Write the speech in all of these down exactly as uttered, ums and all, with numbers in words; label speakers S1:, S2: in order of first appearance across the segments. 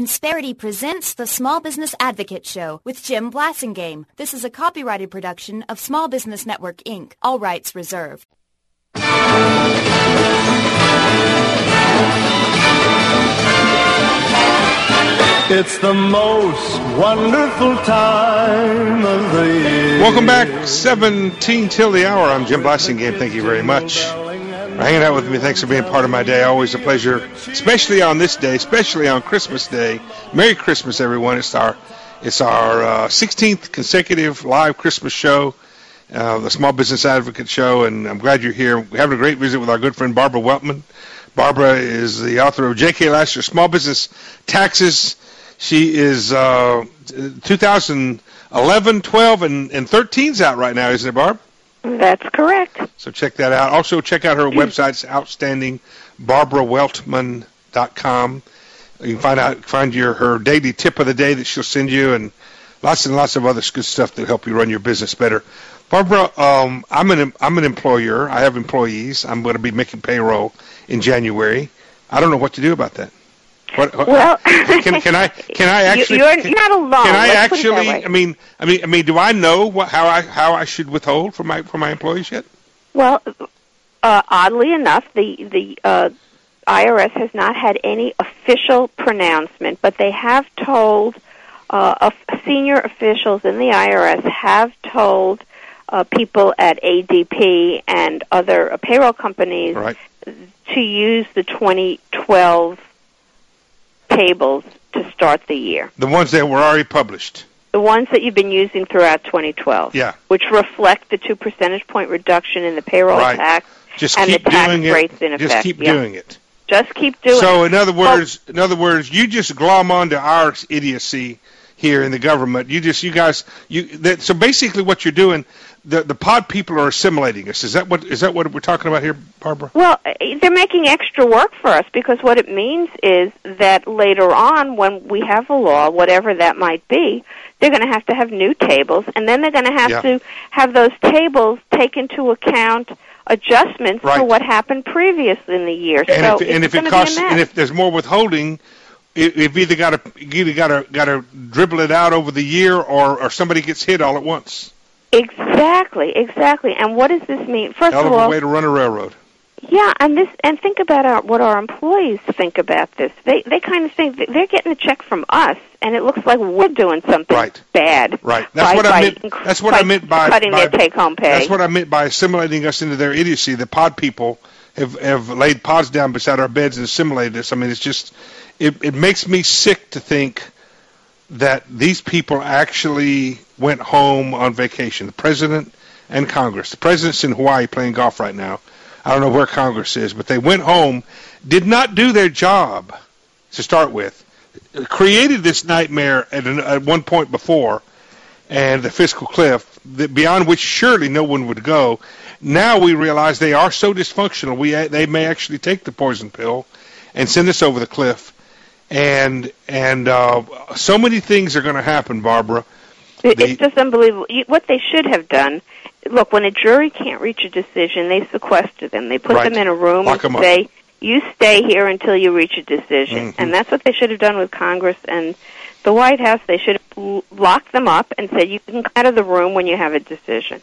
S1: Insperity presents the Small Business Advocate Show with Jim Blasingame. This is a copyrighted production of Small Business Network, Incorporated. All rights reserved.
S2: It's the most wonderful time of the year.
S3: Welcome back, seventeen till the hour. I'm Jim Blasingame. Thank you very much for hanging out with me. Thanks for being part of my day. Always a pleasure, especially on this day, especially on Christmas Day. Merry Christmas, everyone. It's our it's our uh, sixteenth consecutive live Christmas show, uh, the Small Business Advocate Show, and I'm glad you're here. We're having a great visit with our good friend Barbara Weltman. Barbara is the author of J K. Lassiter, Small Business Taxes. She is uh, two thousand eleven, twelve, and, and thirteen's out right now, isn't it, Barb?
S4: That's correct.
S3: So check that out. Also, check out her website. It's outstanding, barbara weltman dot com. You can find out find your her daily tip of the day that she'll send you, and lots and lots of other good stuff that help you run your business better. Barbara, um, I'm an I'm an employer. I have employees. I'm going to be making payroll in January. I don't know what to do about that. What,
S4: well,
S3: can, can I can I actually?
S4: You're
S3: can,
S4: not alone.
S3: Can I
S4: Let's
S3: actually? I mean, I mean, I mean, do I know what, how I how I should withhold for my for my employees yet?
S4: Well, uh, oddly enough, the the uh, I R S has not had any official pronouncement, but they have told uh, senior officials in the I R S have told uh, people at A D P and other uh, payroll companies
S3: right.
S4: to use the twenty twelve tables to start the year.
S3: The ones that were already published.
S4: The ones that you've been using throughout twenty twelve.
S3: Yeah.
S4: Which reflect the two percentage point reduction in the payroll
S3: right.
S4: tax
S3: Just
S4: and
S3: keep
S4: the tax
S3: doing
S4: rates
S3: it.
S4: in effect.
S3: Just keep
S4: yeah.
S3: doing it.
S4: Just keep doing
S3: so
S4: it.
S3: So in other words, well, in other words, you just glom onto our idiocy here in the government. You just, you guys, you. That, so basically, what you're doing, the the pod people are assimilating us. Is that what is that what we're talking about here, Barbara?
S4: Well, they're making extra work for us because what it means is that later on, when we have a law, whatever that might be, they're going to have to have new tables, and then they're going to have
S3: yeah.
S4: to have those tables take into account adjustments
S3: right.
S4: for what happened previously in the year.
S3: And
S4: so
S3: if,
S4: it's
S3: and if it
S4: be
S3: costs,
S4: a mess.
S3: and if there's more withholding, it, you've either got to either got to got to dribble it out over the year, or or somebody gets hit all at once.
S4: Exactly, exactly. And what does this mean? First
S3: Hell
S4: of
S3: of
S4: all,
S3: a way to run a railroad.
S4: Yeah, and this, and think about our, what our employees think about this. They they kind of think that they're getting a check from us, and it looks like we're doing something
S3: right.
S4: bad.
S3: Right. That's
S4: by,
S3: what I meant.
S4: By,
S3: that's what
S4: by
S3: I meant by
S4: cutting
S3: by,
S4: their take-home pay.
S3: That's what I meant by assimilating us into their idiocy. The pod people have have laid pods down beside our beds and assimilated us. I mean, it's just it it makes me sick to think that these people actually went home on vacation. The president and Congress. The president's in Hawaii playing golf right now. I don't know where Congress is, but they went home, did not do their job to start with, created this nightmare at, an, at one point before, and the fiscal cliff, that beyond which surely no one would go. Now we realize they are so dysfunctional, we they may actually take the poison pill and send us over the cliff. And and uh, so many things are going to happen, Barbara.
S4: It,
S3: the,
S4: it's just unbelievable. What they should have done, look, when a jury can't reach a decision, they sequester them. They put
S3: right.
S4: them in a room
S3: Lock
S4: and
S3: them
S4: say,
S3: up.
S4: you stay here until you reach a decision.
S3: Mm-hmm.
S4: And that's what they should have done with Congress and the White House. They should have locked them up and said, you can come out of the room when you have a decision.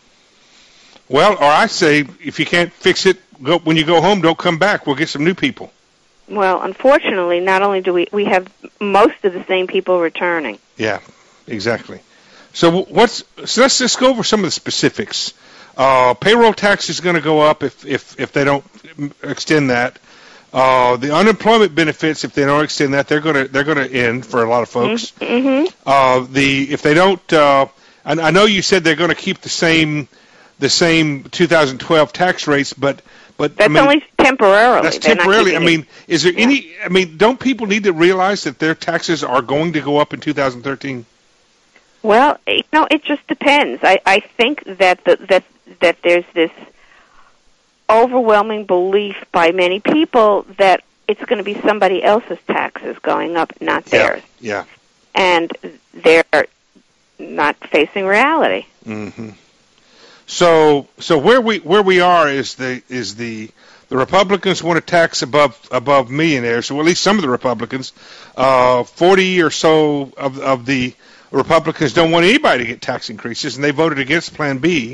S3: Well, or I say, if you can't fix it, go, when you go home, don't come back. We'll get some new people.
S4: Well, unfortunately, not only do we we have most of the same people returning.
S3: Yeah, exactly. So what's so let's just go over some of the specifics. Uh, payroll tax is going to go up if, if, if they don't extend that. Uh, the unemployment benefits, if they don't extend that, they're going to they're going to end for a lot of folks.
S4: Mm-hmm.
S3: Uh, the if they don't, uh, I, I know you said they're going to keep the same the same two thousand twelve tax rates, but. But,
S4: that's
S3: I mean,
S4: only temporarily.
S3: That's
S4: They're
S3: temporarily. I mean,
S4: it.
S3: is there
S4: yeah.
S3: any? I mean, don't people need to realize that their taxes are going to go up in two thousand thirteen?
S4: Well, you know, it just depends. I, I think that the, that that there's this overwhelming belief by many people that it's going to be somebody else's taxes going up, not theirs.
S3: Yeah. yeah.
S4: And they're not facing reality.
S3: Mm-hmm. So, so where we where we are is the is the The Republicans want to tax above above millionaires, well, at least some of the Republicans. Uh, forty or so of, of the Republicans don't want anybody to get tax increases, and they voted against Plan B.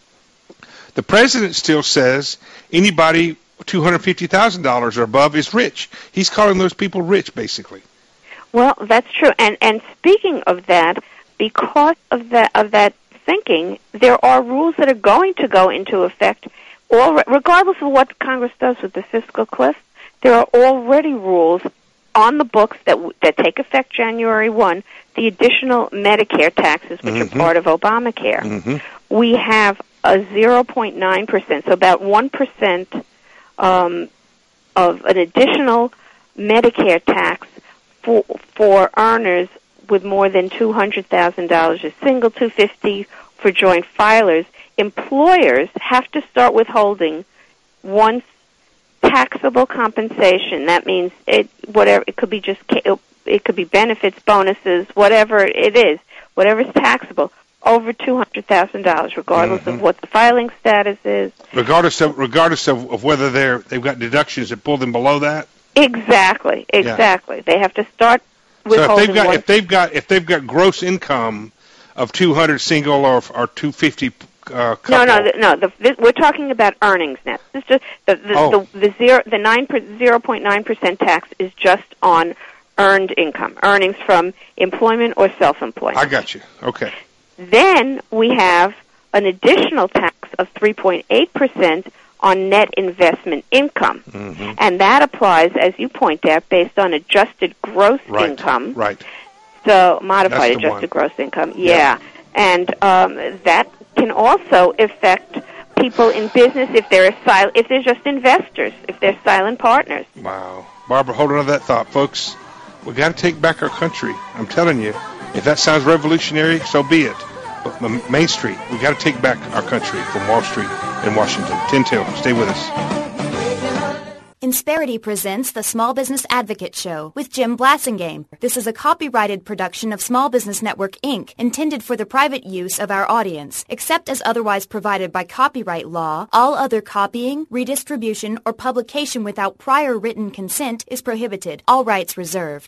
S3: The president still says anybody two hundred fifty thousand dollars or above is rich. He's calling those people rich, basically.
S4: Well, that's true. And and speaking of that, because of that of that thinking, there are rules that are going to go into effect. All, regardless of what Congress does with the fiscal cliff, there are already rules on the books that that take effect January first, the additional Medicare taxes, which mm-hmm. are part of Obamacare. Mm-hmm. We have a zero point nine percent, so about one percent um, of an additional Medicare tax for, for earners with more than two hundred thousand dollars, a single two hundred fifty thousand dollars for joint filers. Employers have to start withholding once taxable compensation. That means it whatever it could be just it could be benefits, bonuses, whatever it is, whatever is taxable over two hundred thousand dollars, regardless mm-hmm. of what the filing status is.
S3: Regardless of regardless of, of whether they're they've got deductions that pull them below that.
S4: Exactly, exactly. Yeah. They have to start withholding.
S3: So if they've got if they've got if they've got gross income of two hundred single or or two fifty. Uh,
S4: no, no, the, no. The, the, we're talking about earnings now. This is just the the,
S3: oh.
S4: the, the zero the nine zero point nine percent tax is just on earned income, earnings from employment or self-employment.
S3: I got you. Okay.
S4: Then we have an additional tax of three point eight percent on net investment income, mm-hmm. and that applies, as you point out, based on adjusted gross
S3: right.
S4: income.
S3: Right.
S4: So modified
S3: That's the
S4: adjusted
S3: one.
S4: gross income. Yeah, yeah. and um, that can also affect people in business if they're sil- if they're just investors, if they're silent partners.
S3: Wow. Barbara, hold on to that thought, folks. We got to take back our country. I'm telling you, if that sounds revolutionary, so be it. But Main Street, we got to take back our country from Wall Street in Washington. Tin Till, stay with us.
S1: Insperity presents the Small Business Advocate Show with Jim Blasingame. This is a copyrighted production of Small Business Network, Incorporated, intended for the private use of our audience. Except as otherwise provided by copyright law, all other copying, redistribution, or publication without prior written consent is prohibited. All rights reserved.